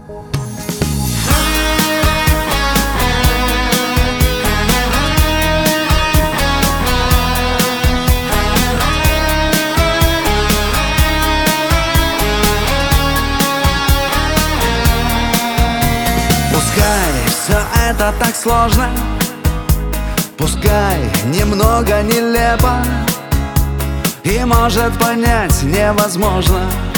Пускай все это так сложно, пускай немного нелепо, и может понять невозможно.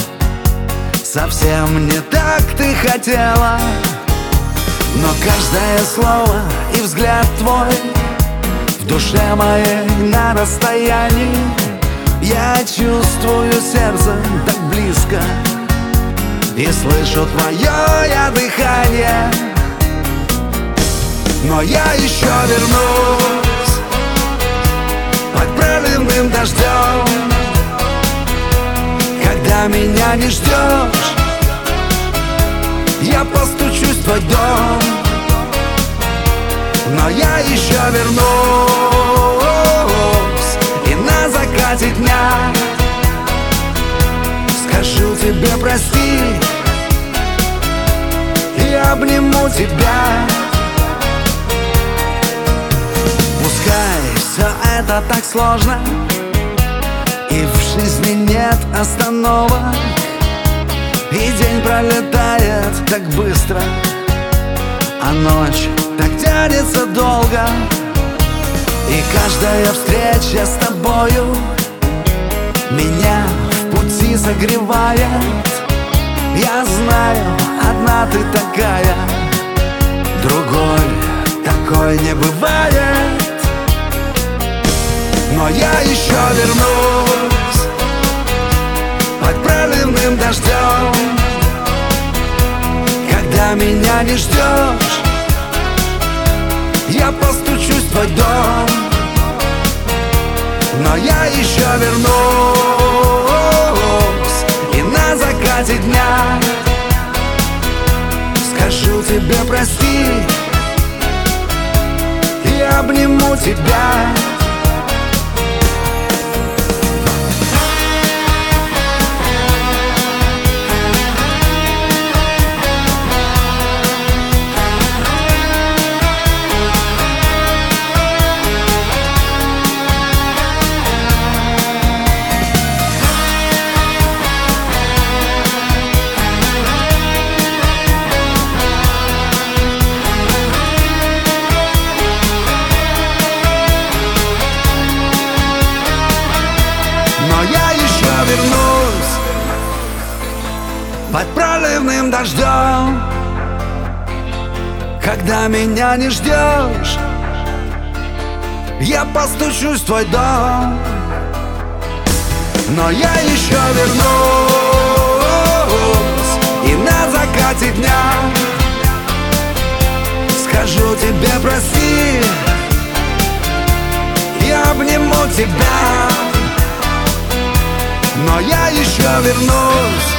Совсем не так ты хотела, но каждое слово и взгляд твой в душе моей на расстоянии. Я чувствую сердце так близко и слышу твое я дыхание. Но я еще вернусь под проливным дождем, когда меня не ждешь. Я постучусь в твой дом, но я еще вернусь, и на закате дня скажу тебе прости и обниму тебя. Пускай все это так сложно, и в жизни нет остановок, и день пролетает так быстро, а ночь так тянется долго. И каждая встреча с тобою меня в пути согревает. Я знаю, одна ты такая, другой такой не бывает. Но я еще вернусь под проливным дождем, когда меня не ждешь. Я постучусь в твой дом, но я еще вернусь, и на закате дня скажу тебе прости и обниму тебя. Вернусь под проливным дождем, когда меня не ждешь. Я постучусь в твой дом, но я еще вернусь, и на закате дня скажу тебе прости и обниму тебя. Но я еще вернусь